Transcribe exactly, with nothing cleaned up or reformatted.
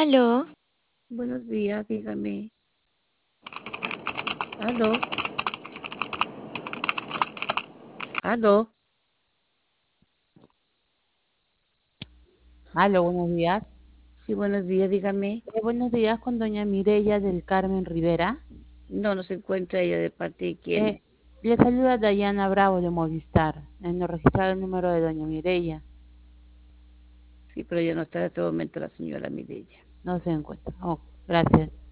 Aló, Buenos días, dígame. Aló, aló. Aló, buenos días. Sí, buenos días, dígame. Eh, buenos días con doña Mireya del Carmen Rivera. No, no se encuentra ella de parte de quién. Eh, le saluda Dayana Bravo de Movistar. En lo registrado el número de doña Mireya. Sí, pero ella no está en este momento la señora Mireya. No se encuentra. Oh, gracias.